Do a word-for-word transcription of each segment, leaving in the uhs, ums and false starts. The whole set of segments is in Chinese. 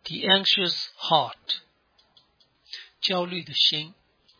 The Anxious Heart 焦虑的心。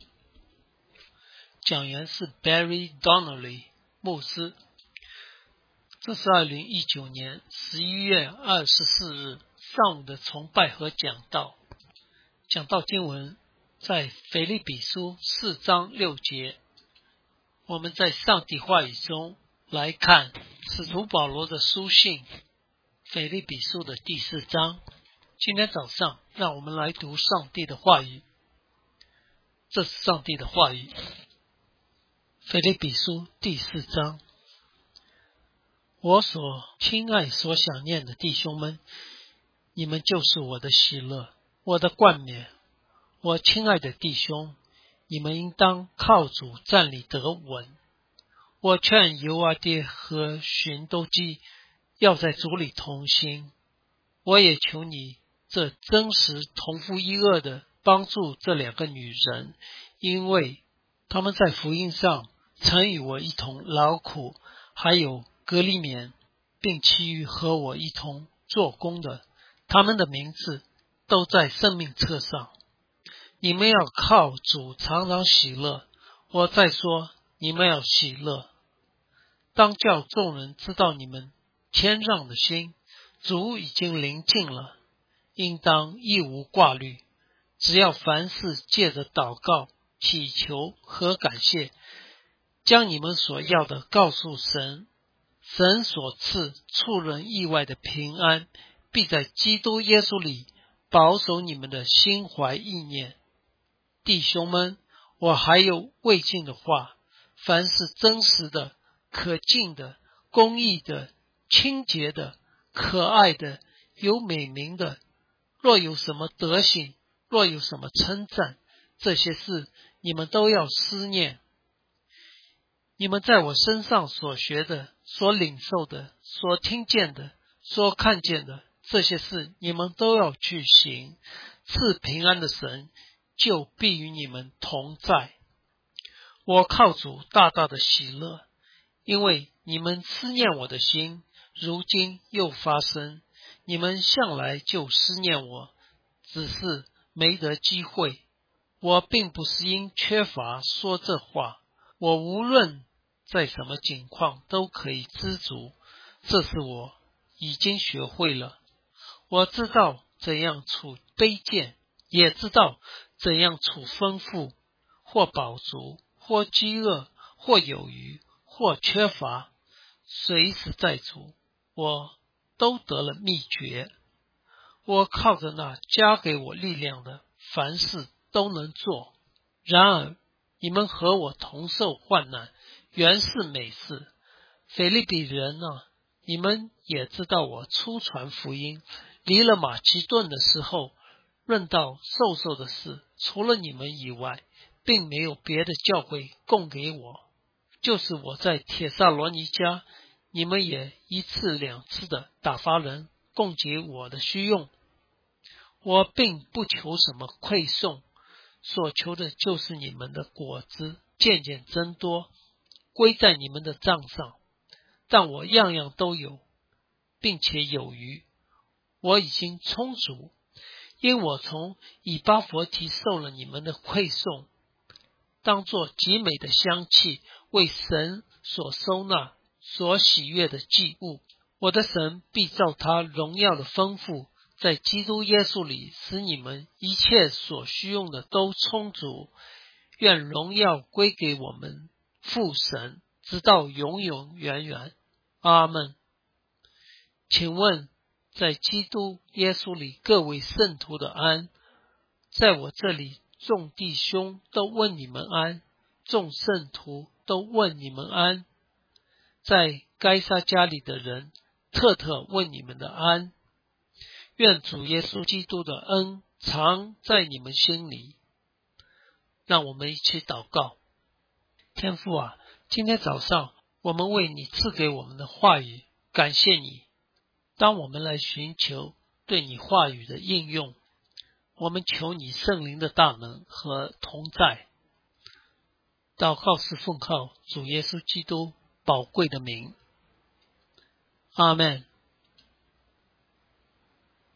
讲员是 Barry Donnelly 牧师。这是二零一九年十一月二十四日上午的崇拜和讲道。讲道经文在腓立比书四章六节。我们在上帝话语中来看使徒保罗的书信腓立比书的第四章。今天早上让我们来读上帝的话语。这是上帝的话语。腓立比书第四章。我所亲爱所想念的弟兄们，你们就是我的喜乐，我的冠冕。我亲爱的弟兄，你们应当靠主站立得稳。我劝尤阿爹和寻都基要在主里同心。我也求你这真实同父一轭的帮助这两个女人，因为她们在福音上曾与我一同劳苦，还有格利勉，并其余和我一同做工的，他们的名字都在生命册上。你们要靠主常常喜乐。我再说，你们要喜乐。当叫众人知道你们谦让的心，主已经临近了。应当一无挂虑，只要凡事借着祷告、祈求和感谢，将你们所要的告诉神。神所赐出人意外的平安，必在基督耶稣里保守你们的心怀意念。弟兄们，我还有未尽的话，凡是真实的、可敬的、公义的、清洁的、可爱的、有美名的，若有什么德行，若有什么称赞，这些事你们都要思念。你们在我身上所学的、所领受的、所听见的、所看见的，这些事你们都要去行。赐平安的神就必与你们同在。我靠主大大的喜乐，因为你们思念我的心，如今又发生。你们向来就思念我，只是没得机会。我并不是因缺乏说这话，我无论在什么境况都可以知足，这是我已经学会了。我知道怎样处卑贱，也知道怎样处丰富，或饱足，或饥饿，或有余，或缺乏，随时在主，我都得了秘诀。我靠着那加给我力量的，凡事都能做。然而你们和我同受患难，原是美事。腓立比人啊，你们也知道我初传福音，离了马其顿的时候，论到授受的事，除了你们以外，并没有别的教会供给我。就是我在帖撒罗尼迦，你们也一次两次的打发人供给我的需用。我并不求什么馈送，所求的就是你们的果子渐渐增多，归在你们的账上。但我样样都有，并且有余，我已经充足，因我从以巴弗提受了你们的馈送，当作极美的香气，为神所收纳、所喜悦的祭物。我的神必照他荣耀的丰富，在基督耶稣里使你们一切所需用的都充足。愿荣耀归给我们父神，直到永永远远。阿们。请问在基督耶稣里各位圣徒的安，在我这里众弟兄都问你们安，众圣徒都问你们安。在该撒家里的人特特问你们的安。愿主耶稣基督的恩常在你们心里。让我们一起祷告。天父啊，今天早上我们为你赐给我们的话语感谢你。当我们来寻求对你话语的应用，我们求你圣灵的大能和同在。祷告是奉靠主耶稣基督宝贵的名。阿们。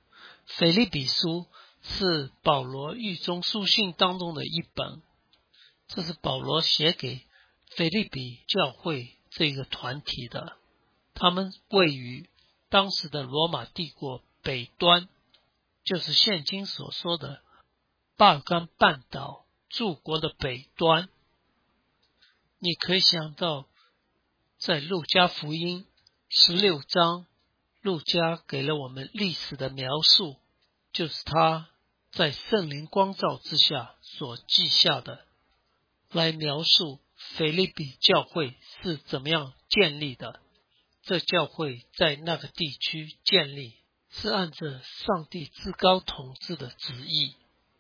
腓立比书是保罗狱中书信当中的一本，这是保罗写给腓立比教会这个团体的，他们位于当时的罗马帝国北端，就是现今所说的巴尔干半岛诸国的北端。你可以想到，在路加福音十六章，路加给了我们历史的描述，就是他在圣灵光照之下所记下的，来描述腓立比教会是怎么样建立的。这教会在那个地区建立，是按着上帝至高统治的旨意，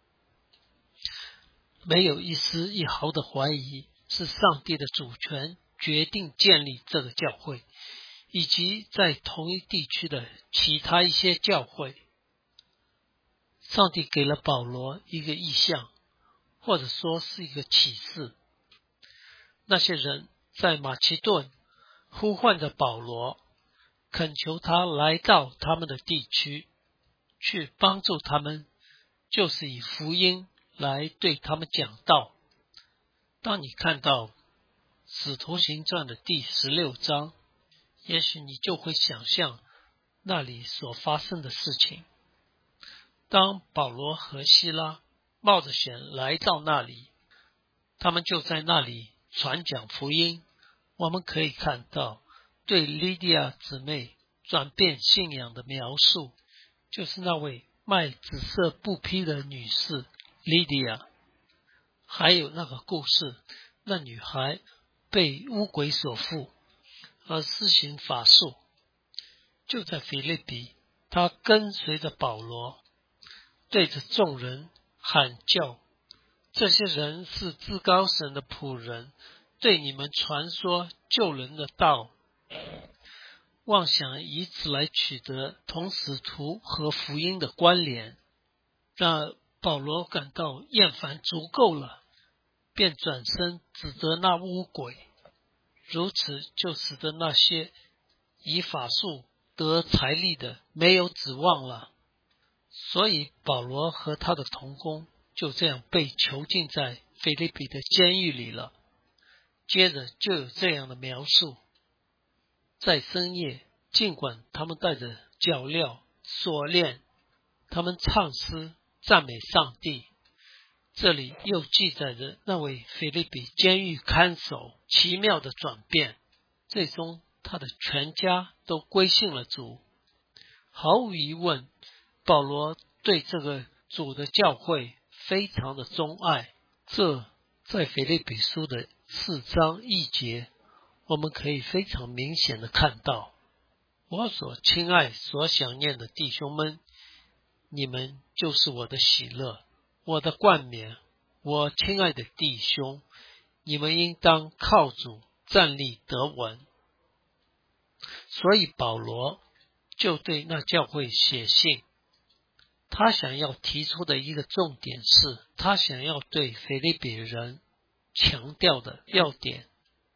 没有一丝一毫的怀疑，是上帝的主权决定建立这个教会，以及在同一地区的其他一些教会。上帝给了保罗一个意象，或者说是一个启示。那些人在马其顿呼唤着保罗，恳求他来到他们的地区，去帮助他们，就是以福音来对他们讲道。当你看到使徒行传的第十六章，也许你就会想象那里所发生的事情。当保罗和希拉冒着险来到那里，他们就在那里传讲福音。我们可以看到对利迪亚姊妹转变信仰的描述，就是那位卖紫色布匹的女士利迪亚。还有那个故事，那女孩被巫鬼所附而施行法术。就在腓立比，她跟随着保罗，对着众人喊叫，这些人是至高神的仆人，对你们传说救人的道，妄想以此来取得同使徒和福音的关联。让保罗感到厌烦足够了，便转身指责那巫鬼，如此就使得那些以法术得财力的没有指望了。所以保罗和他的同工就这样被囚禁在腓立比的监狱里了。接着就有这样的描述，在深夜，尽管他们带着脚镣锁链，他们唱诗赞美上帝。这里又记载着那位腓立比监狱看守奇妙的转变，最终他的全家都归信了主。毫无疑问，保罗对这个主的教会非常的钟爱，这在腓立比书的四章一节，我们可以非常明显的看到。我所亲爱所想念的弟兄们，你们就是我的喜乐，我的冠冕。我亲爱的弟兄，你们应当靠主站立得稳。所以保罗就对那教会写信，他想要提出的一个重点是，他想要对腓立比人强调的要点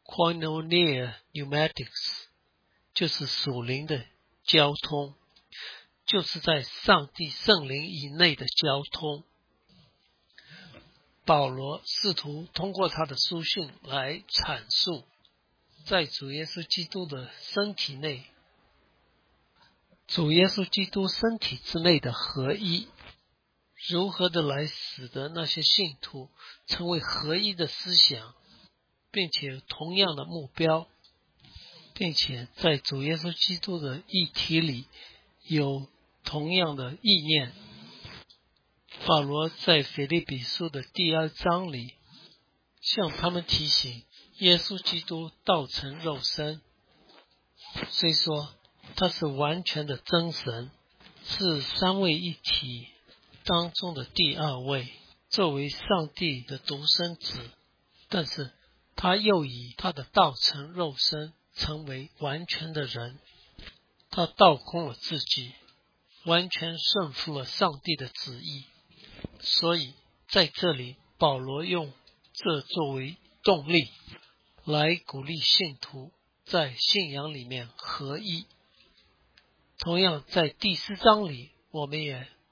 Koinonia Pneumatics， 就是属灵的交通，就是在上帝圣灵以内的交通。保罗试图通过他的书信来阐述，在主耶稣基督的身体内，主耶稣基督身体之内的合一，如何的来使得那些信徒成为合一的思想，并且有同样的目标，并且在主耶稣基督的议题里有同样的意念。保罗在腓立比书的第二章里向他们提醒，耶稣基督道成肉身，虽说他是完全的真神，是三位一体当中的第二位，作为上帝的独生子，但是他又以他的道成肉身成为完全的人，他倒空了自己，完全顺服了上帝的旨意。所以在这里保罗用这作为动力来鼓励信徒在信仰里面合一。同样在第四章里，我们也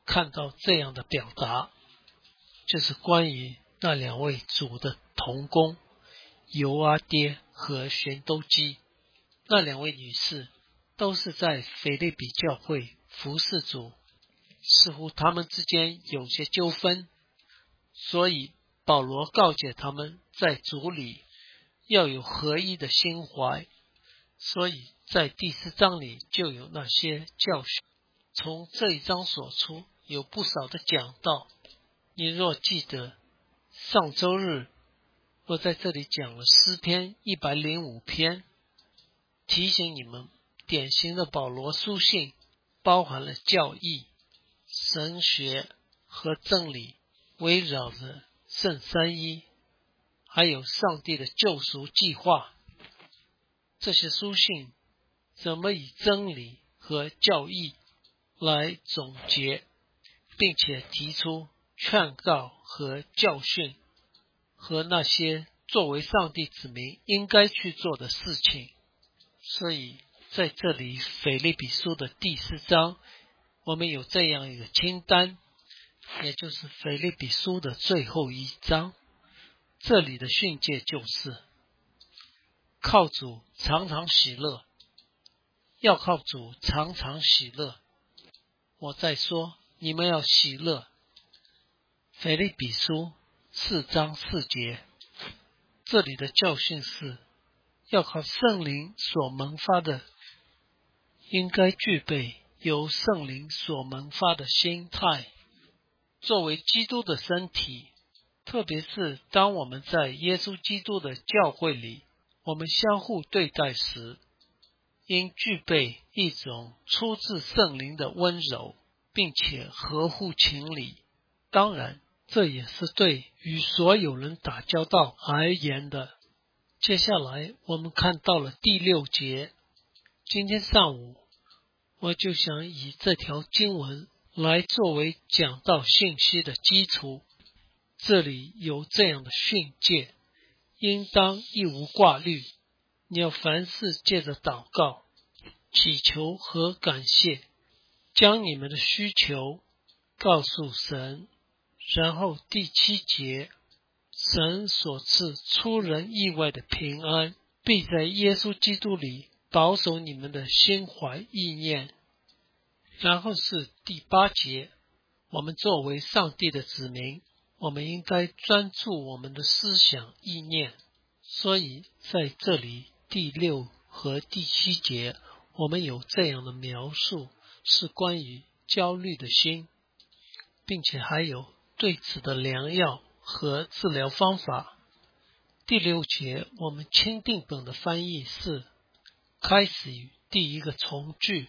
看到这样的表达，就是关于那两位主的同工尤阿爹和玄都基。那两位女士都是在腓立比教会服侍主，似乎他们之间有些纠纷，所以保罗告诫他们在主里要有合一的心怀，所以在第四章里就有那些教训。从这一章所出有不少的讲道，你若记得上周日我在这里讲了诗篇一百零五篇，提醒你们典型的保罗书信包含了教义、神学和真理，围绕着圣三一，还有上帝的救赎计划。这些书信怎么以真理和教义来总结，并且提出劝告和教训，和那些作为上帝子民应该去做的事情。所以在这里腓立比书的第四章，我们有这样一个清单，也就是腓立比书的最后一章。这里的训诫就是靠主常常喜乐，要靠主常常喜乐。我再说，你们要喜乐。腓立比书四章四节，这里的教训是要靠圣灵所萌发的，应该具备由圣灵所萌发的心态。作为基督的身体，特别是当我们在耶稣基督的教会里，我们相互对待时，应具备一种出自圣灵的温柔，并且合乎情理。当然，这也是对与所有人打交道而言的。接下来我们看到了第六节，今天上午我就想以这条经文来作为讲道信息的基础。这里有这样的训诫，应当一无挂虑，你要凡事借着祷告、祈求和感谢，将你们的需求告诉神。然后第七节，神所赐出人意外的平安，必在耶稣基督里保守你们的心怀意念。然后是第八节，我们作为上帝的子民，我们应该专注我们的思想意念。所以在这里第六和第七节，我们有这样的描述，是关于焦虑的心，并且还有对此的良药和治疗方法。第六节我们钦定本的翻译是开始于第一个从句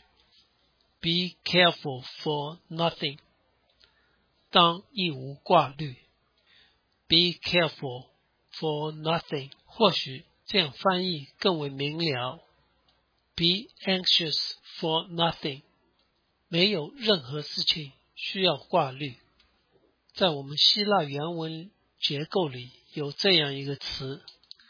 Be careful for nothing， 当一无挂虑。 Be careful for nothing， 或许这样翻译更为明了。 Be anxious for nothing， 没有任何事情需要挂虑。在我们希腊原文结构里有这样一个词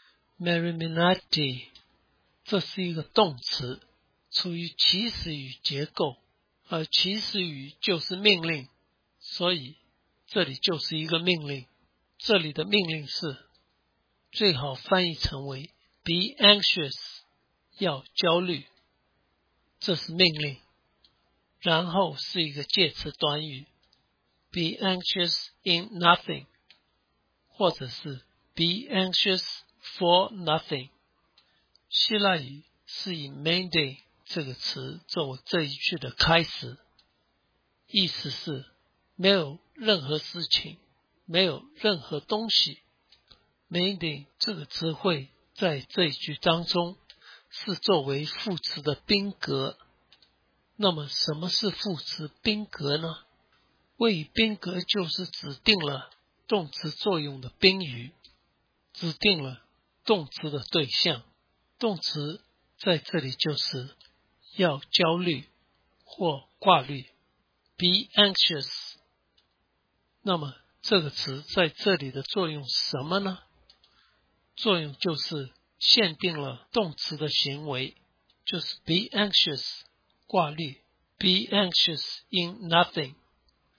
Meriminati， 这是一个动词，处于祈使语结构，而祈使语就是命令，所以这里就是一个命令。这里的命令是最好翻译成为 Be anxious， 要焦虑，这是命令。然后是一个介词短语Be anxious in nothing， 或者是 Be anxious for nothing。 希腊语是以 mende 这个词作为这一句的开始，意思是没有任何事情，没有任何东西。mende 这个词汇在这一句当中是作为副词的宾格。那么什么是副词宾格呢？谓语宾格就是指定了动词作用的宾语，指定了动词的对象。动词在这里就是要焦虑或挂虑 Be anxious。 那么这个词在这里的作用是什么呢？作用就是限定了动词的行为，就是 Be anxious 挂虑 Be anxious in nothing。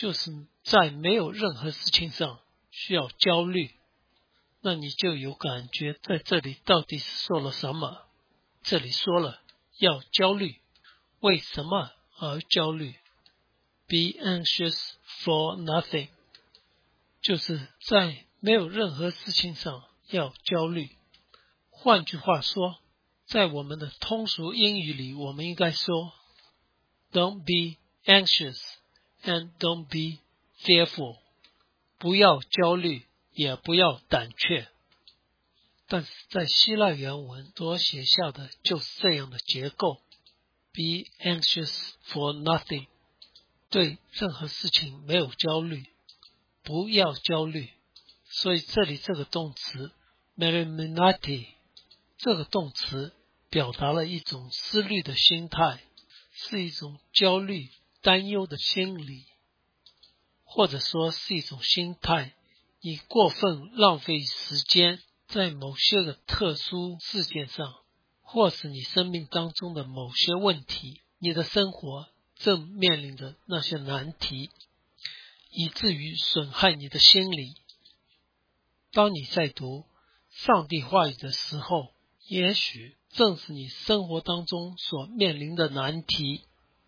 就是在没有任何事情上需要焦虑，那你就有感觉在这里到底是说了什么。这里说了要焦虑，为什么而焦虑？ Be anxious for nothing， 就是在没有任何事情上要焦虑。换句话说，在我们的通俗英语里，我们应该说 Don't be anxious and don't be fearful， 不要焦虑，也不要胆怯。但是在希腊原文所写下的就是这样的结构， Be anxious for nothing， 对任何事情没有焦虑，不要焦虑。所以这里这个动词 meliminati， 这个动词表达了一种思虑的心态，是一种焦虑担忧的心理，或者说是一种心态，你过分浪费时间在某些个特殊事件上，或是你生命当中的某些问题，你的生活正面临着那些难题，以至于损害你的心理。当你在读上帝话语的时候，也许正是你生活当中所面临的难题。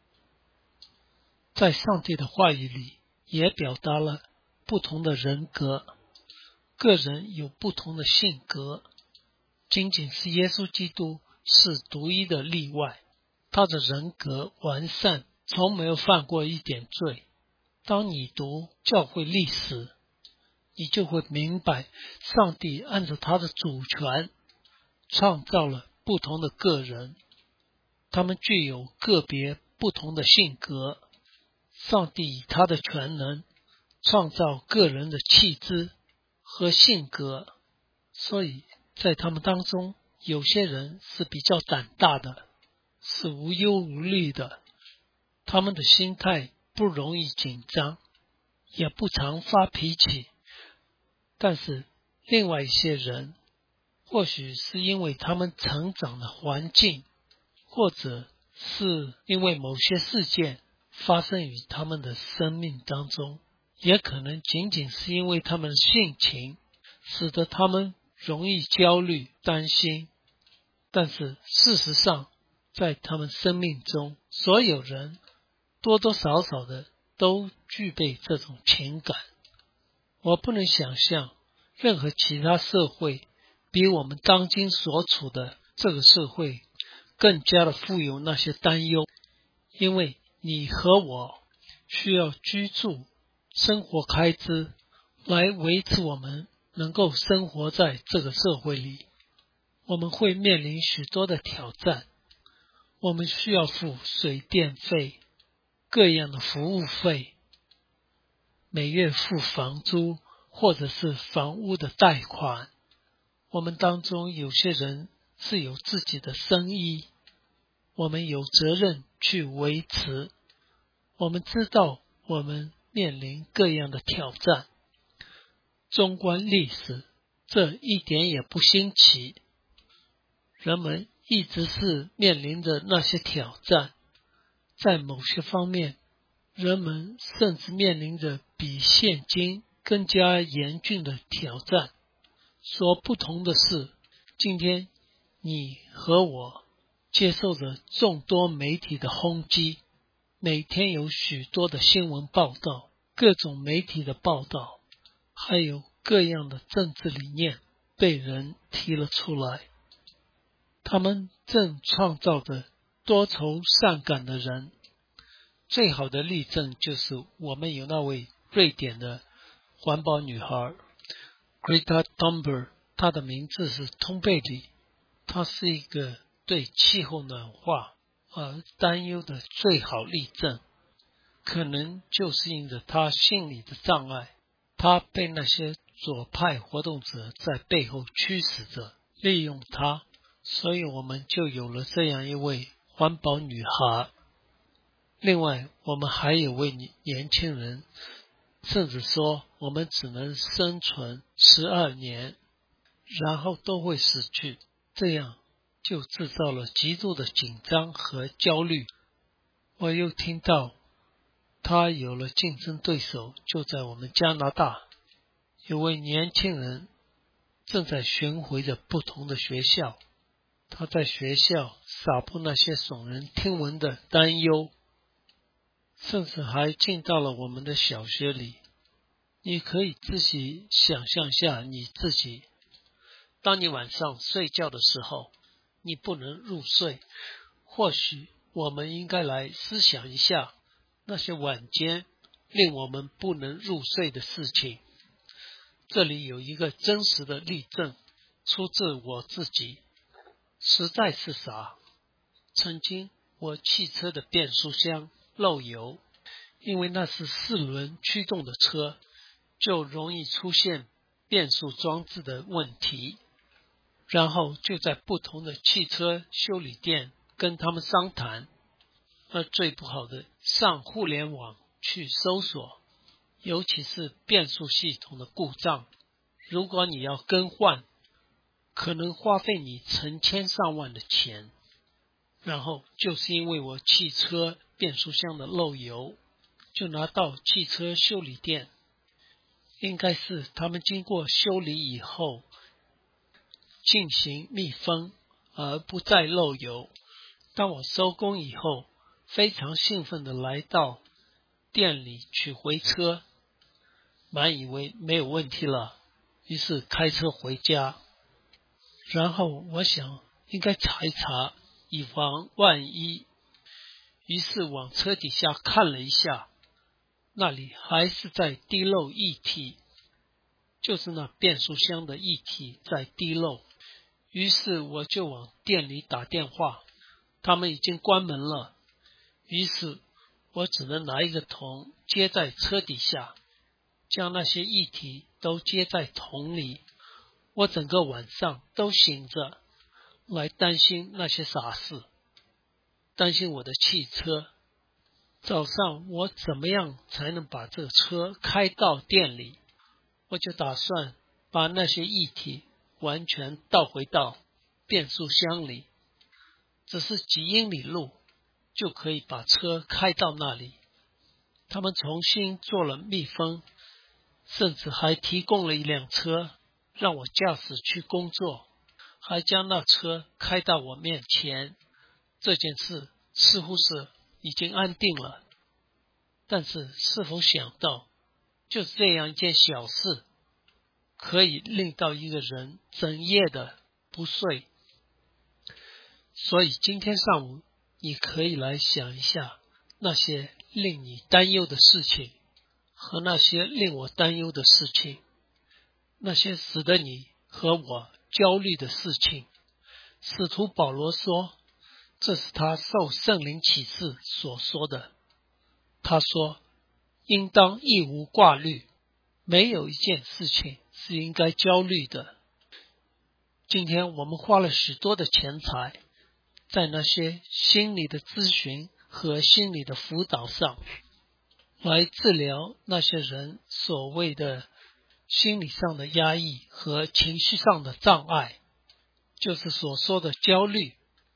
在上帝的话语里也表达了不同的人格，个人有不同的性格，仅仅是耶稣基督是独一的例外，他的人格完善，从没有犯过一点罪。当你读教会历史，你就会明白，上帝按照他的主权创造了不同的个人，他们具有个别不同的性格。上帝以他的全能创造个人的气质和性格，所以在他们当中，有些人是比较胆大的，是无忧无虑的，他们的心态不容易紧张，也不常发脾气。但是另外一些人，或许是因为他们成长的环境，或者是因为某些事件发生于他们的生命当中，也可能仅仅是因为他们的性情，使得他们容易焦虑、担心。但是事实上，在他们生命中，所有人多多少少的都具备这种情感。我不能想象任何其他社会比我们当今所处的这个社会更加的富有那些担忧，因为你和我需要居住、生活开支来维持我们能够生活在这个社会里。我们会面临许多的挑战，我们需要付水电费、各样的服务费，每月付房租或者是房屋的贷款。我们当中有些人是有自己的生意，我们有责任去维持。我们知道我们面临各样的挑战，纵观历史，这一点也不新奇。人们一直是面临着那些挑战，在某些方面，人们甚至面临着比现今更加严峻的挑战。所不同的是，今天你和我接受着众多媒体的轰击，每天有许多的新闻报道，各种媒体的报道，还有各样的政治理念被人提了出来。他们正创造着多愁善感的人。最好的例证就是我们有那位瑞典的环保女孩 Greta Thunberg， 她的名字是通贝里，她是一个对气候暖化而担忧的最好例证。可能就是因着她心理的障碍，她被那些左派活动者在背后驱使着，利用她，所以我们就有了这样一位环保女孩。另外，我们还有位年轻人，甚至说我们只能生存十二年，然后都会死去，这样就制造了极度的紧张和焦虑。我又听到他有了竞争对手，就在我们加拿大。有位年轻人正在巡回着不同的学校，他在学校撒播那些耸人听闻的担忧，甚至还进到了我们的小学里。你可以自己想象下你自己，当你晚上睡觉的时候，你不能入睡。或许我们应该来思想一下那些晚间令我们不能入睡的事情。这里有一个真实的例证，出自我自己，实在是傻。曾经我汽车的变速箱漏油，因为那是四轮驱动的车，就容易出现变速装置的问题。然后就在不同的汽车修理店跟他们商谈，而最不好的上互联网去搜索，尤其是变速系统的故障，如果你要更换，可能花费你成千上万的钱。然后就是因为我汽车变速箱的漏油，就拿到汽车修理店，应该是他们经过修理以后进行密封而不再漏油。当我收工以后，非常兴奋地来到店里取回车，满以为没有问题了，于是开车回家。然后我想应该查一查，以防万一，于是往车底下看了一下，那里还是在滴漏液体，就是那变速箱的液体在滴漏。于是我就往店里打电话，他们已经关门了。于是我只能拿一个桶接在车底下，将那些液体都接在桶里。我整个晚上都醒着，来担心那些傻事，担心我的汽车。早上我怎么样才能把这个车开到店里？我就打算把那些液体完全倒回到变速箱里，只是几英里路就可以把车开到那里。他们重新做了密封，甚至还提供了一辆车让我驾驶去工作，还将那车开到我面前。这件事似乎是已经安定了，但是是否想到就是这样一件小事可以令到一个人整夜的不睡。所以今天上午你可以来想一下那些令你担忧的事情和那些令我担忧的事情，那些使得你和我焦虑的事情。使徒保罗说，这是他受圣灵启示所说的。他说，应当一无挂虑，没有一件事情是应该焦虑的。今天我们花了许多的钱财在那些心理的咨询和心理的辅导上，来治疗那些人所谓的心理上的压抑和情绪上的障碍，就是所说的焦虑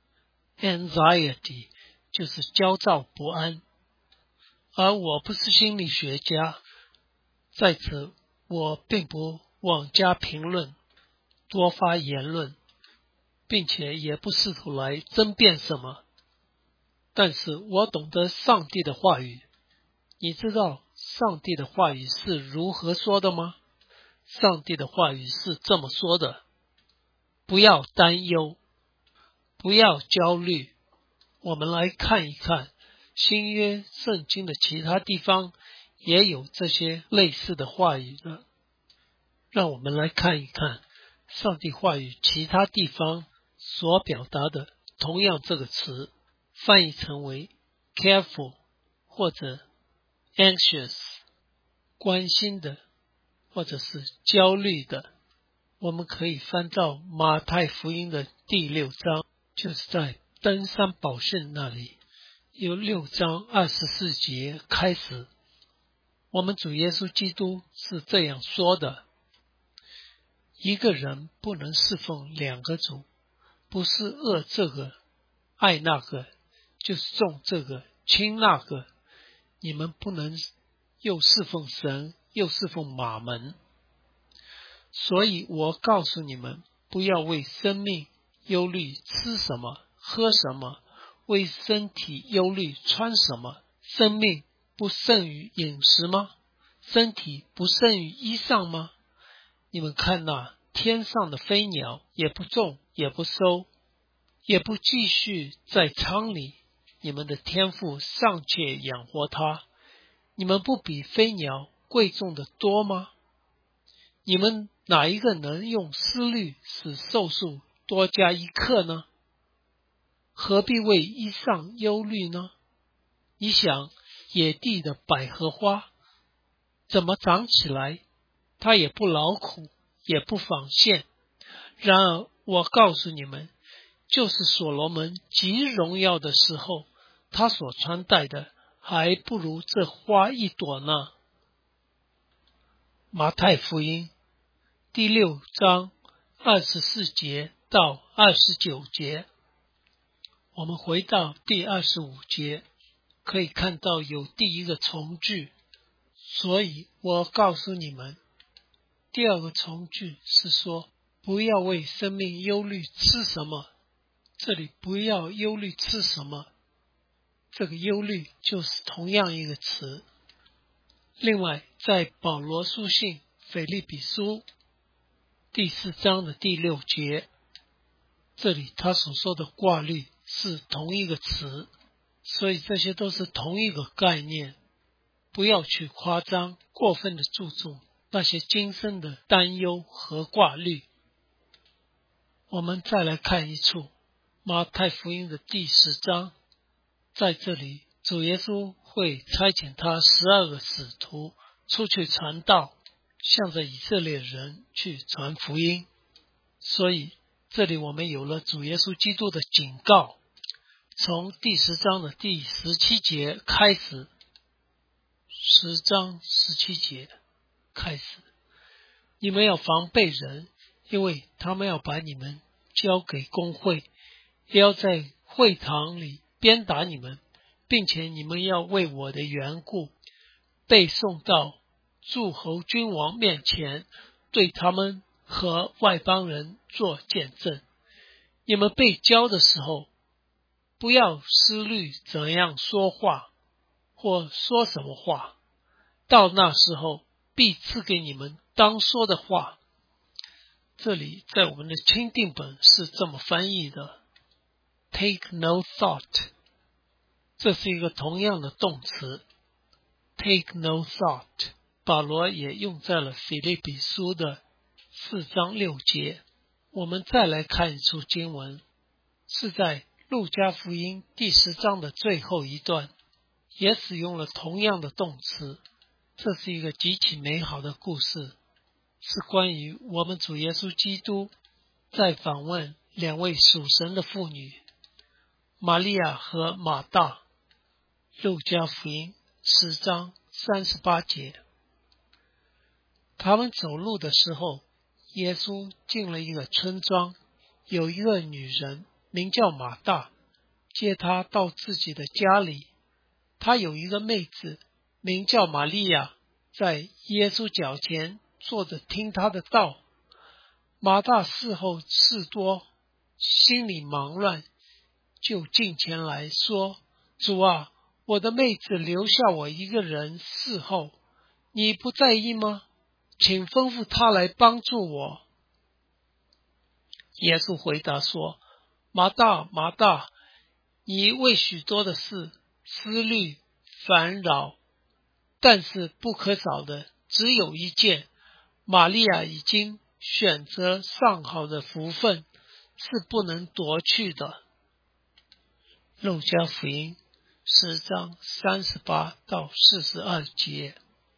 anxiety， 就是焦躁不安。而我不是心理学家，在此我并不妄加评论，多发言论，并且也不试图来争辩什么。但是我懂得上帝的话语。你知道上帝的话语是如何说的吗？上帝的话语是这么说的：不要担忧，不要焦虑。我们来看一看新约圣经的其他地方也有这些类似的话语的。让我们来看一看上帝话语其他地方所表达的同样这个词，翻译成为 careful 或者 anxious， 关心的或者是焦虑的。我们可以翻到马太福音的第六章，就是在登山宝训那里，由六章二十四节开始。我们主耶稣基督是这样说的：一个人不能侍奉两个主，不是恶这个爱那个，就是重这个轻那个。 你们不能又侍奉神，又侍奉马门。所以我告诉你们，不要为生命忧虑吃什么喝什么，为身体忧虑穿什么。生命不胜于饮食吗？身体不胜于衣裳吗？你们看那天上的飞鸟，也不种也不收，也不继续在仓里，你们的天父尚且养活它，你们不比飞鸟贵重的多吗？你们哪一个能用思虑使寿数多加一刻呢？何必为衣裳忧虑呢？你想野地的百合花怎么长起来？它也不劳苦，也不纺线。然而我告诉你们，就是所罗门极荣耀的时候，他所穿戴的还不如这花一朵呢。马太福音第六章二十四节到二十九节，我们回到第二十五节，可以看到有第一个从句，所以我告诉你们，第二个从句是说，不要为生命忧虑吃什么。这里不要忧虑吃什么，这个忧虑就是同样一个词。另外，在保罗书信腓立比书第四章的第六节，这里他所说的挂虑是同一个词，所以这些都是同一个概念。不要去夸张，过分的注重那些今生的担忧和挂虑。我们再来看一处马太福音的第十章，在这里主耶稣会差遣他十二个使徒出去传道，向着以色列人去传福音。所以这里我们有了主耶稣基督的警告，从第十章的第十七节开始，十章十七节开始，你们要防备人，因为他们要把你们交给公会，也要在会堂里鞭打你们，并且你们要为我的缘故被送到诸侯君王面前，对他们和外邦人做见证。你们被交的时候，不要思虑怎样说话或说什么话，到那时候必赐给你们当说的话。这里在我们的钦定本是这么翻译的， take no thought， 这是一个同样的动词 take no thought， 保罗也用在了腓立比书的四章六节。我们再来看一处经文，是在路加福音第十章的最后一段，也使用了同样的动词。这是一个极其美好的故事，是关于我们主耶稣基督在访问两位属神的妇女玛利亚和马大。路加福音十章三十八节，他们走路的时候，耶稣进了一个村庄，有一个女人名叫马大，接他到自己的家里。他有一个妹子名叫玛利亚，在耶稣脚前坐着听他的道。马大伺候事多，心里忙乱，就近前来说，主啊，我的妹子留下我一个人伺候，你不在意吗？请吩咐她来帮助我。耶稣回答说，马大，马大，你为许多的事思虑烦扰，但是不可少的只有一件，玛利亚已经选择上好的福分，是不能夺去的。路加福音十章三十八到四十二节，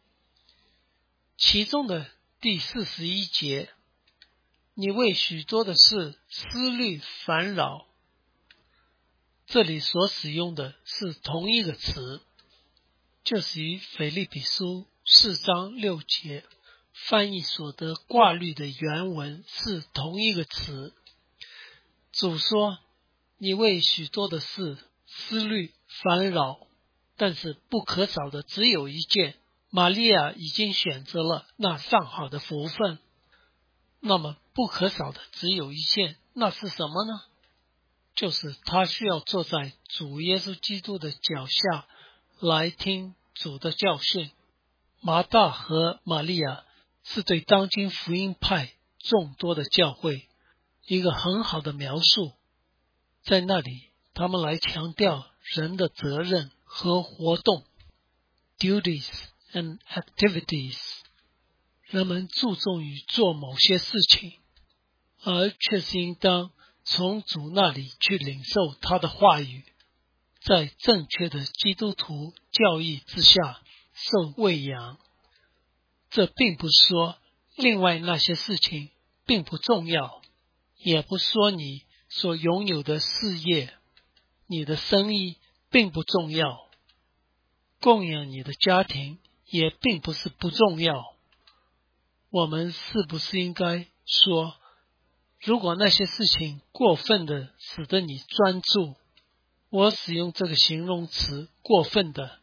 其中的第四十一节，你为许多的事思虑烦扰，这里所使用的是同一个词，就是与腓立比书四章六节翻译所得挂虑的原文是同一个词。主说，你为许多的事思虑烦扰， 但是不可少的只有一件，玛利亚已经选择了那上好的福分。那么不可少的只有一件，那是什么呢？就是她需要坐在主耶稣基督的脚下来听主的教训。马大和玛利亚是对当今福音派众多的教会一个很好的描述。在那里，他们来强调人的责任和活动 duties and activities。 人们注重于做某些事情，而却是应当从主那里去领受他的话语，在正确的基督徒教义之下受喂养。这并不是说另外那些事情并不重要，也不是说你所拥有的事业、你的生意并不重要，供养你的家庭也并不是不重要。我们是不是应该说，如果那些事情过分的使得你专注，我使用这个形容词过分的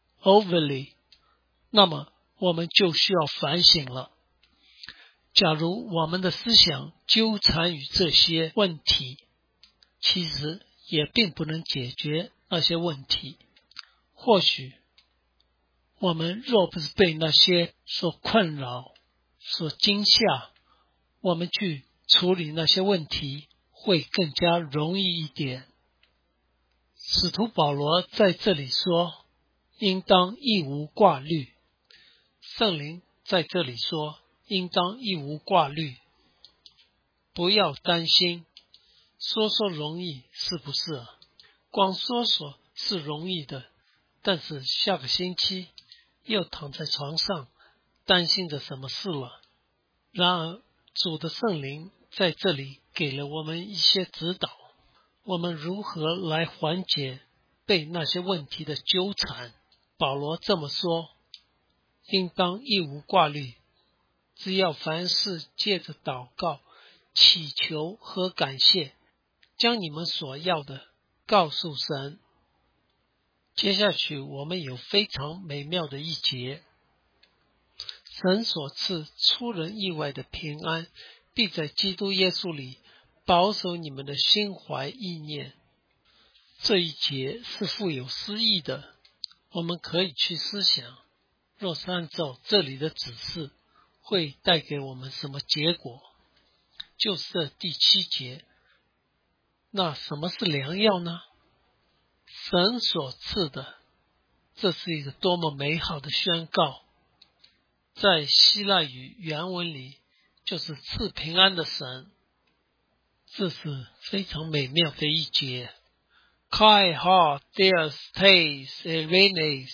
overly， 那么我们就需要反省了。假如我们的思想纠缠于这些问题，其实也并不能解决那些问题。或许我们若不是被那些所困扰、所惊吓，我们去处理那些问题会更加容易一点。使徒保罗在这里说，应当一无挂虑。圣灵在这里说，应当一无挂虑，不要担心。说说容易，是不是啊？光说说是容易的，但是下个星期又躺在床上担心着什么事了。然而主的圣灵在这里给了我们一些指导，我们如何来缓解被那些问题的纠缠。保罗这么说，应当一无挂虑，只要凡事借着祷告、祈求和感谢，将你们所要的告诉神。接下去我们有非常美妙的一节，神所赐出人意外的平安，必在基督耶稣里保守你们的心怀意念。这一节是富有诗意的，我们可以去思想，若是按照这里的指示，会带给我们什么结果？就是这第七节，那什么是良药呢？神所赐的，这是一个多么美好的宣告。在希腊语原文里，就是赐平安的神，这是非常美妙的一节。Kai ha Deus teis erenes,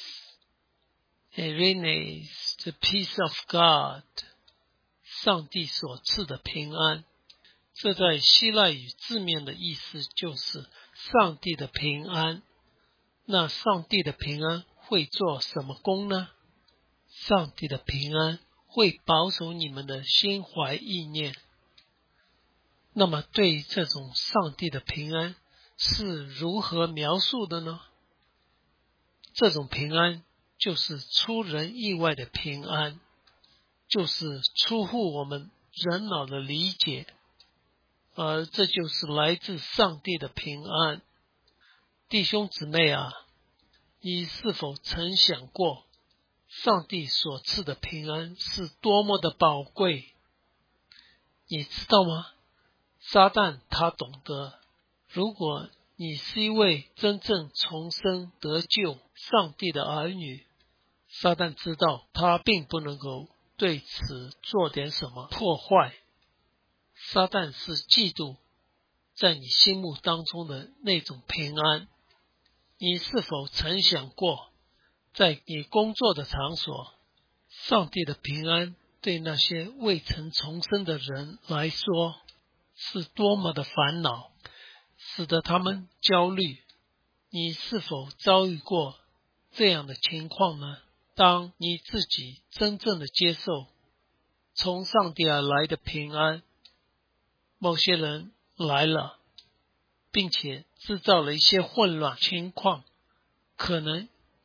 erenes, the peace of God， 上帝所赐的平安。这在希腊语字面的意思就是上帝的平安。那上帝的平安会做什么工呢？上帝的平安会保守你们的心怀意念。那么对于这种上帝的平安是如何描述的呢？这种平安就是出人意外的平安，就是出乎我们人脑的理解，而这就是来自上帝的平安。弟兄姊妹啊，你是否曾想过，上帝所赐的平安是多么的宝贵？你知道吗？撒旦他懂得，如果你是一位真正重生得救上帝的儿女，撒旦知道他并不能够对此做点什么破坏。撒旦是嫉妒在你心目当中的那种平安。你是否曾想过，在你工作的场所，上帝的平安对那些未曾重生的人来说是多么的烦恼，使得他们焦虑。你是否遭遇过这样的情况呢？当你自己真正的接受从上帝而来的平安，某些人来了，并且制造了一些混乱情况，可能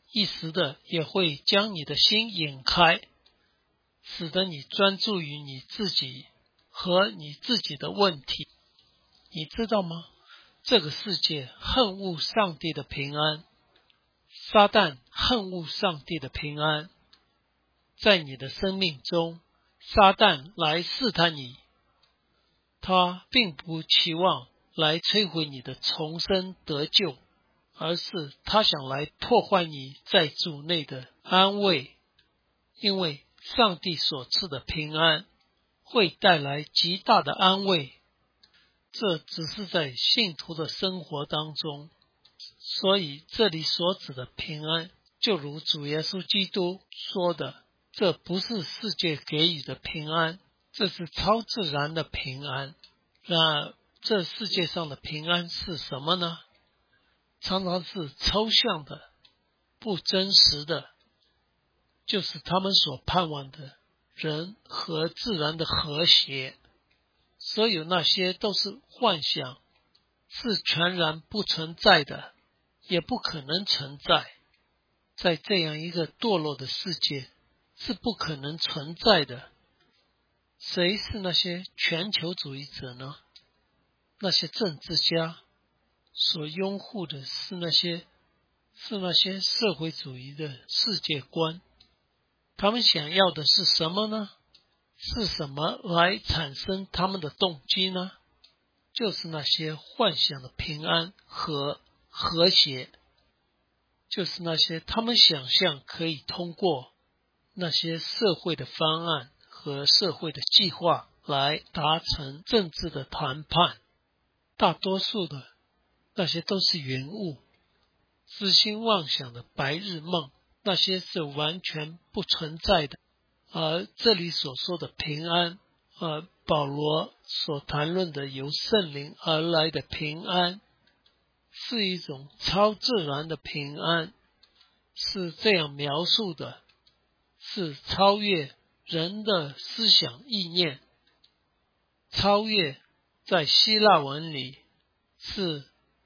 一时的也会将你的心引开，使得你专注于你自己和你自己的问题。你知道吗？这个世界恨恶上帝的平安，撒旦恨恶上帝的平安。在你的生命中，撒旦来试探你，他并不期望来摧毁你的重生得救，而是他想来破坏你在主内的安慰，因为上帝所赐的平安会带来极大的安慰，这只是在信徒的生活当中。所以这里所指的平安，就如主耶稣基督说的，这不是世界给予的平安，这是超自然的平安。那这世界上的平安是什么呢？常常是抽象的，不真实的，就是他们所盼望的人和自然的和谐。所有那些都是幻想，是全然不存在的，也不可能存在。在这样一个堕落的世界，是不可能存在的。谁是那些全球主义者呢？那些政治家所拥护的是那些是那些社会主义的世界观。他们想要的是什么呢？是什么来产生他们的动机呢？就是那些幻想的平安和和谐，就是那些他们想象可以通过那些社会的方案和社会的计划来达成政治的谈判。大多数的那些都是云雾，痴心妄想的白日梦，那些是完全不存在的。而这里所说的平安，而保罗所谈论的由圣灵而来的平安，是一种超自然的平安，是这样描述的，是超越人的思想意念，超越在希腊文里是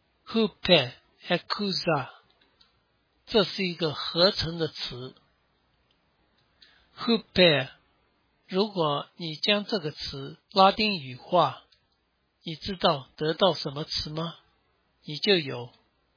hupe exousia， 这是一个合成的词。hupe， 如果你将这个词拉丁语化，你知道得到什么词吗？你就有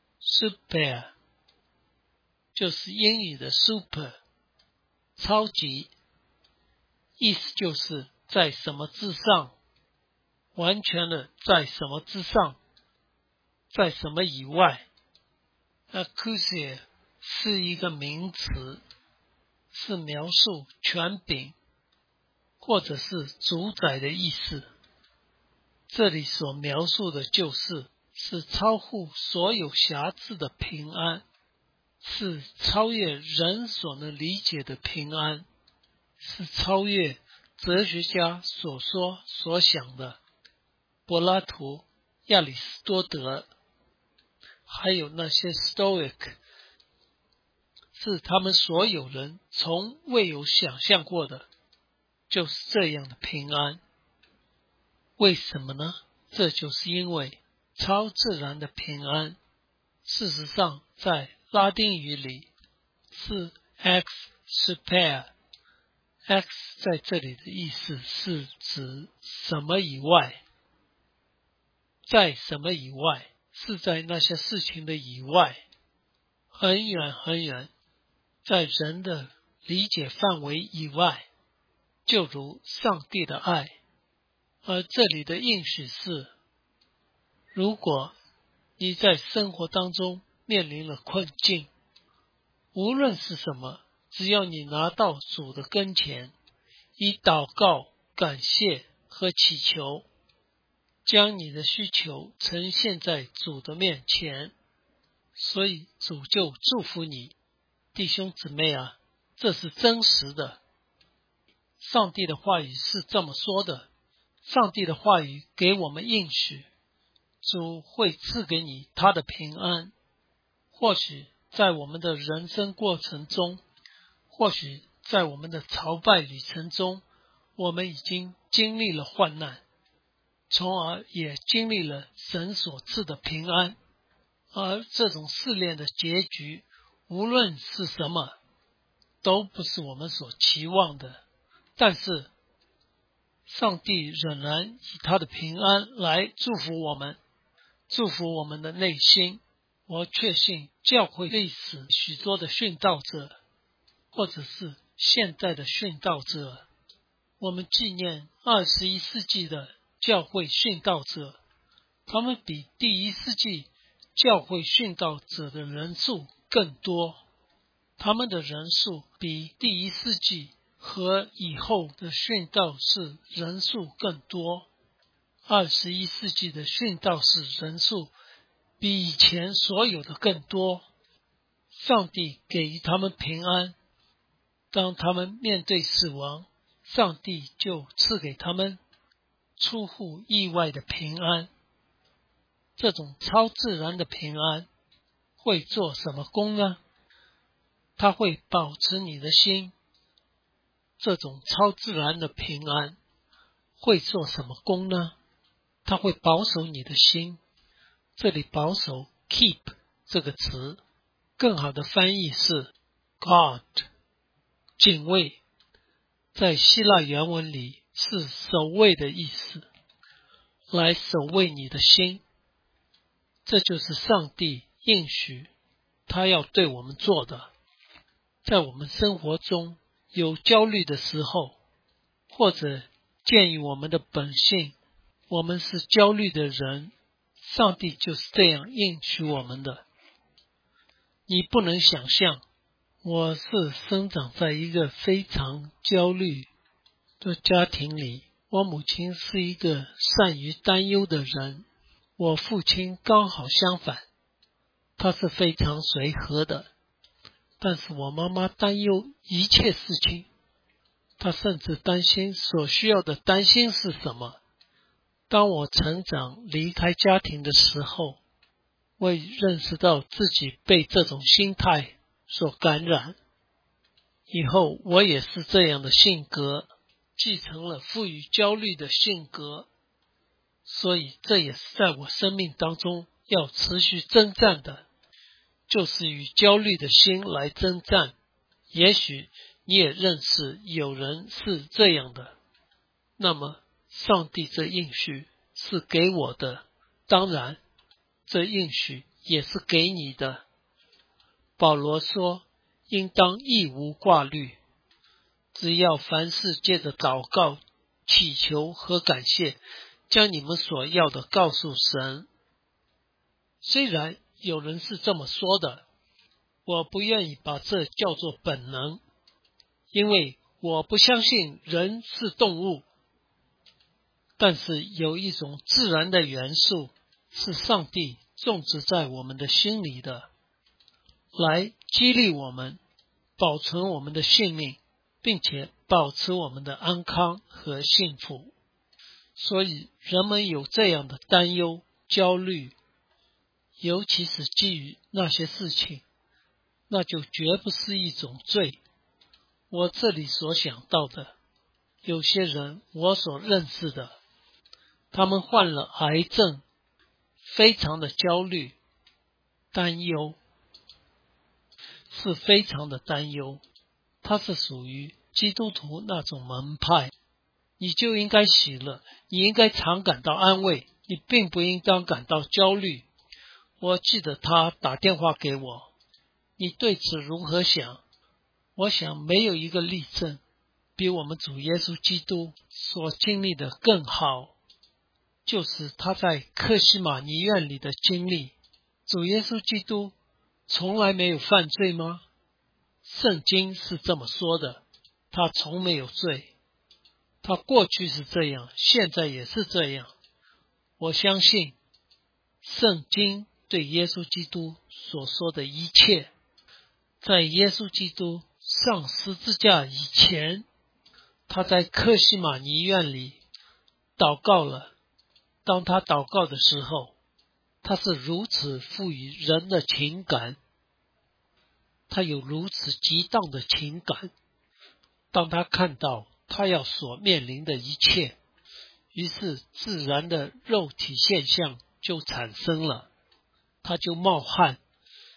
super， 就是英语的 super， 超级，意思就是在什么之上，完全的在什么之上，在什么以外。exousia 是一个名词，是描述权柄或者是主宰的意思。这里所描述的就是是超乎所有瑕疵的平安，是超越人所能理解的平安，是超越哲学家所说所想的。柏拉图、亚里士多德还有那些 Stoic， 是他们所有人从未有想象过的，就是这样的平安。为什么呢？这就是因为超自然的平安，事实上在拉丁语里是 ex super，X 在这里的意思是指什么以外，在什么以外，是在那些事情的以外，很远很远，在人的理解范围以外，就如上帝的爱。而这里的应许是，如果你在生活当中面临了困境，无论是什么，只要你拿到主的跟前，以祷告、感谢和祈求，将你的需求呈现在主的面前，所以主就祝福你。弟兄姊妹啊，这是真实的。上帝的话语是这么说的，上帝的话语给我们应许，主会赐给你他的平安。或许在我们的人生过程中，或许在我们的朝拜旅程中，我们已经经历了患难，从而也经历了神所赐的平安。而这种试炼的结局， 无论是什么，都不是我们所期望的，但是上帝仍然以他的平安来祝福我们，祝福我们的内心。我确信教会历史许多的殉道者，或者是现在的殉道者，我们纪念二十一世纪的教会殉道者，他们比第一世纪教会殉道者的人数更多，他们的人数比第一世纪和以后的殉道士人数更多。二十一世纪的殉道士人数比以前所有的更多。上帝给予他们平安，当他们面对死亡，上帝就赐给他们出乎意外的平安。这种超自然的平安会做什么工呢？它会保持你的心。这种超自然的平安会做什么工呢？它会保守你的心。这里保守 keep 这个词，更好的翻译是 guard 警卫，在希腊原文里是守卫的意思，来守卫你的心。这就是上帝应许他要对我们做的。在我们生活中有焦虑的时候，或者鉴于我们的本性，我们是焦虑的人，上帝就是这样应许我们的。你不能想象，我是生长在一个非常焦虑的家庭里，我母亲是一个善于担忧的人，我父亲刚好相反，他是非常随和的，但是我妈妈担忧一切事情，她甚至担心所需要的担心是什么。当我成长离开家庭的时候，我也认识到自己被这种心态所感染，以后我也是这样的性格，继承了富于焦虑的性格，所以这也是在我生命当中要持续征战的，就是与焦虑的心来征战。也许你也认识有人是这样的，那么上帝这应许是给我的，当然这应许也是给你的。保罗说，应当一无挂虑，只要凡事借着祷告、祈求和感谢，将你们所要的告诉神。虽然有人是这么说的，我不愿意把这叫做本能，因为我不相信人是动物。但是有一种自然的元素是上帝种植在我们的心里的，来激励我们，保存我们的性命，并且保持我们的安康和幸福。所以人们有这样的担忧、焦虑，尤其是基于那些事情，那就绝不是一种罪。我这里所想到的，有些人我所认识的，他们患了癌症，非常的焦虑、担忧，是非常的担忧。他是属于基督徒那种门派，你就应该喜乐，你应该常感到安慰，你并不应当感到焦虑。我记得他打电话给我，你对此如何想？我想没有一个例证比我们主耶稣基督所经历的更好，就是他在客西马尼园里的经历。主耶稣基督从来没有犯罪吗？圣经是这么说的，他从没有罪。他过去是这样，现在也是这样。我相信圣经对耶稣基督所说的一切，在耶稣基督上十字架以前，他在客西马尼园里祷告了。当他祷告的时候，他是如此赋予人的情感，他有如此激荡的情感。当他看到他要所面临的一切，于是自然的肉体现象就产生了，他就冒汗，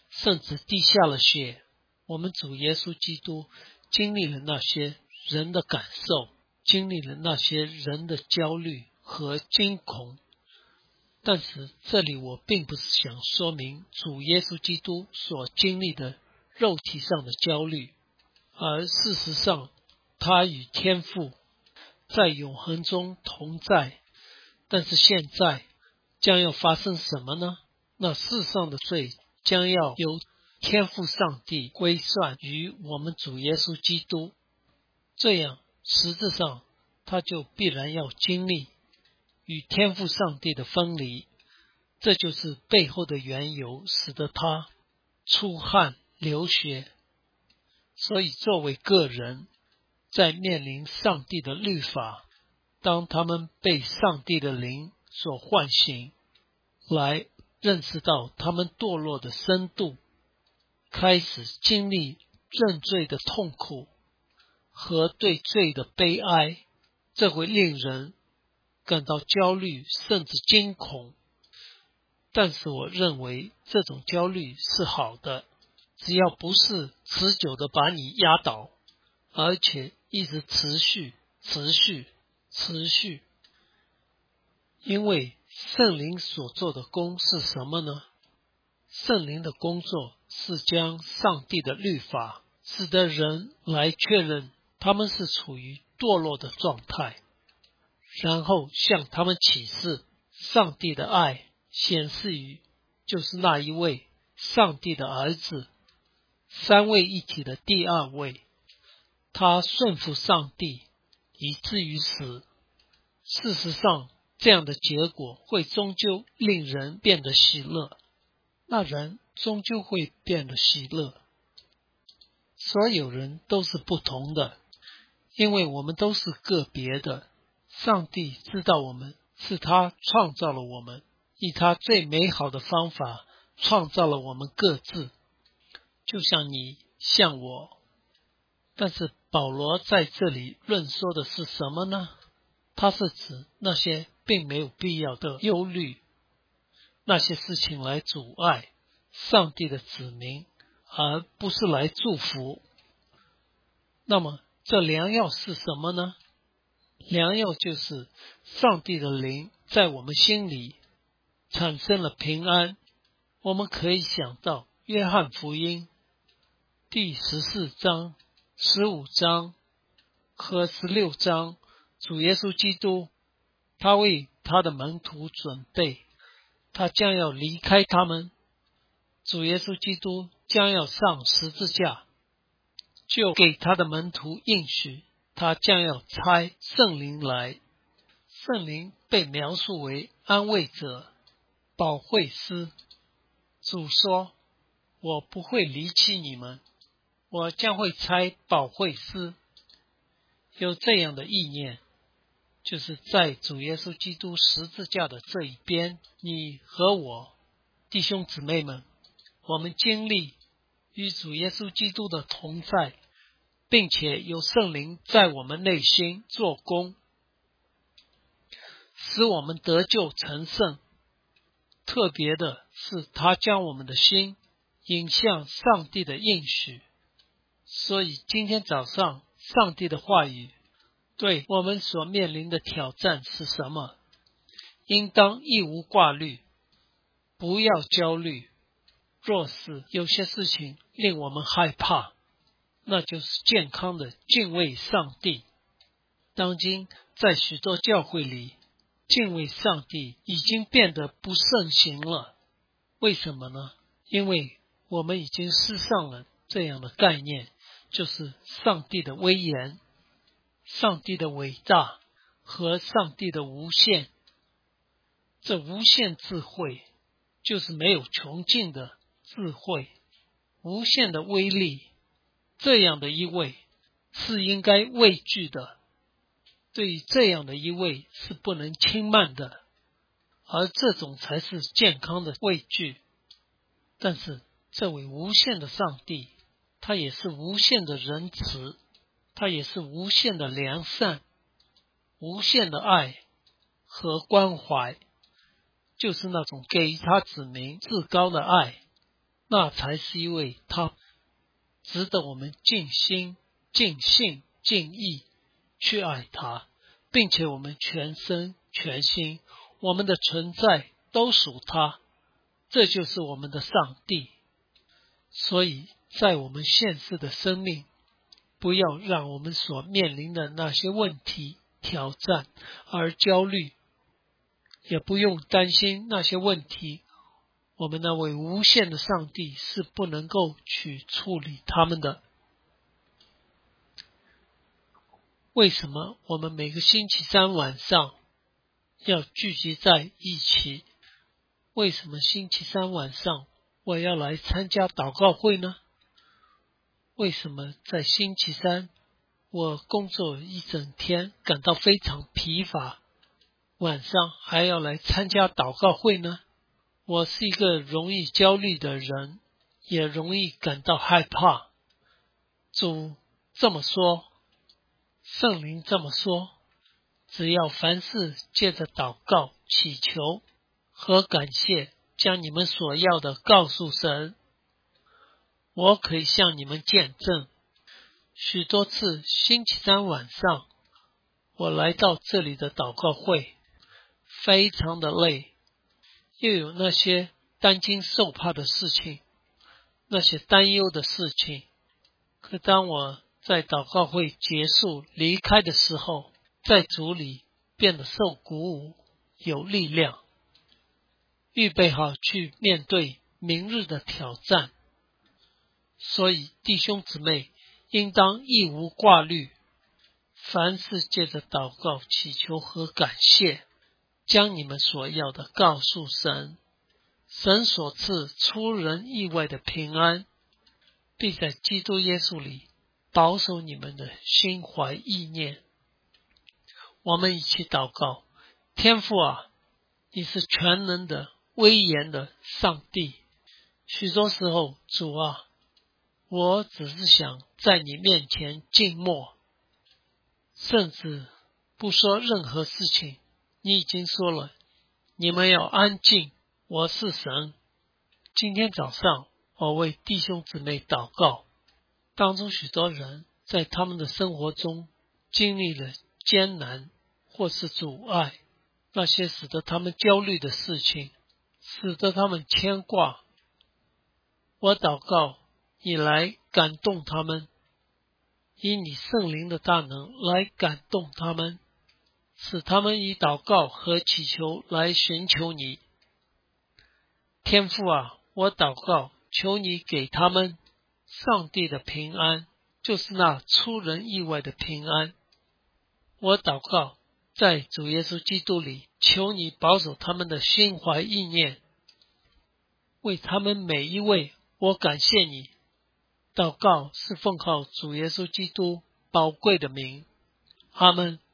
甚至滴下了血。我们主耶稣基督经历了那些人的感受，经历了那些人的焦虑和惊恐。但是这里我并不是想说明主耶稣基督所经历的肉体上的焦虑，而事实上他与天父在永恒中同在。但是现在将要发生什么呢？那世上的罪将要由天父上帝归算于我们主耶稣基督，这样实质上他就必然要经历与天父上帝的分离。这就是背后的缘由，使得他出汗流血。所以作为个人，在面临上帝的律法，当他们被上帝的灵所唤醒，来认识到他们堕落的深度，开始经历认罪的痛苦和对罪的悲哀，这会令人感到焦虑甚至惊恐。但是我认为这种焦虑是好的，只要不是持久的把你压倒，而且一直持续持续持续。因为圣灵所做的工是什么呢？圣灵的工作是将上帝的律法使得人来确认他们是处于堕落的状态，然后向他们启示上帝的爱显示于就是那一位上帝的儿子，三位一体的第二位。他顺服上帝以至于死。事实上，这样的结果会终究令人变得喜乐，那人终究会变得喜乐。所有人都是不同的，因为我们都是个别的。上帝知道我们，是他创造了我们，以他最美好的方法创造了我们各自，就像你像我。但是保罗在这里论说的是什么呢？他是指那些并没有必要的忧虑，那些事情来阻碍上帝的子民，而不是来祝福。那么这良药是什么呢？良药就是上帝的灵在我们心里产生了平安。我们可以想到约翰福音第十四章、十五章和十六章，主耶稣基督他为他的门徒准备，他将要离开他们，主耶稣基督将要上十字架，就给他的门徒应许他将要差圣灵来。圣灵被描述为安慰者、保惠师。主说，我不会离弃你们，我将会差保惠师。有这样的意念，就是在主耶稣基督十字架的这一边，你和我弟兄姊妹们，我们经历与主耶稣基督的同在，并且有圣灵在我们内心做工，使我们得救成圣。特别的是，他将我们的心引向上帝的应许。所以今天早上上帝的话语对我们所面临的挑战是什么？应当一无挂虑，不要焦虑。若是有些事情令我们害怕，那就是健康的敬畏上帝。当今在许多教会里，敬畏上帝已经变得不盛行了。为什么呢？因为我们已经失上了这样的概念，就是上帝的威严、上帝的伟大和上帝的无限。这无限智慧就是没有穷尽的智慧，无限的威力。这样的一位是应该畏惧的，对于这样的一位是不能轻慢的，而这种才是健康的畏惧。但是这位无限的上帝，他也是无限的仁慈，他也是无限的良善，无限的爱和关怀，就是那种给他子民至高的爱。 那才是因为他值得我们尽心、尽性、尽意去爱他，并且我们全身全心，我们的存在都属他，这就是我们的上帝。所以在我们现世的生命，不要让我们所面临的那些问题、挑战而焦虑，也不用担心那些问题，我们那位无限的上帝是不能够去处理他们的。为什么我们每个星期三晚上要聚集在一起？为什么星期三晚上我要来参加祷告会呢？为什么在星期三我工作一整天感到非常疲乏，晚上还要来参加祷告会呢？我是一个容易焦虑的人，也容易感到害怕。主这么说，圣灵这么说，只要凡事借着祷告、祈求和感谢，将你们所要的告诉神。我可以向你们见证，许多次星期三晚上，我来到这里的祷告会，非常的累，又有那些担惊受怕的事情，那些担忧的事情。可当我在祷告会结束离开的时候，在主里变得受鼓舞，有力量，预备好去面对明日的挑战。所以弟兄姊妹应当一无挂虑，凡事借着祷告、祈求和感谢，将你们所要的告诉神。神所赐出人意外的平安，必在基督耶稣里保守你们的心怀意念。我们一起祷告。天父啊，你是全能的、威严的上帝。许多时候，主啊，我只是想在你面前静默，甚至不说任何事情。你已经说了，你们要安静，我是神。今天早上，我为弟兄姊妹祷告，当中许多人在他们的生活中经历了艰难或是阻碍，那些使得他们焦虑的事情，使得他们牵挂。我祷告你来感动他们，以你圣灵的大能来感动他们，使他们以祷告和祈求来寻求你。天父啊，我祷告，求你给他们上帝的平安，就是那出人意外的平安。我祷告，在主耶稣基督里，求你保守他们的心怀意念，为他们每一位，我感谢你。祷告是奉靠主耶稣基督宝贵的名，阿们。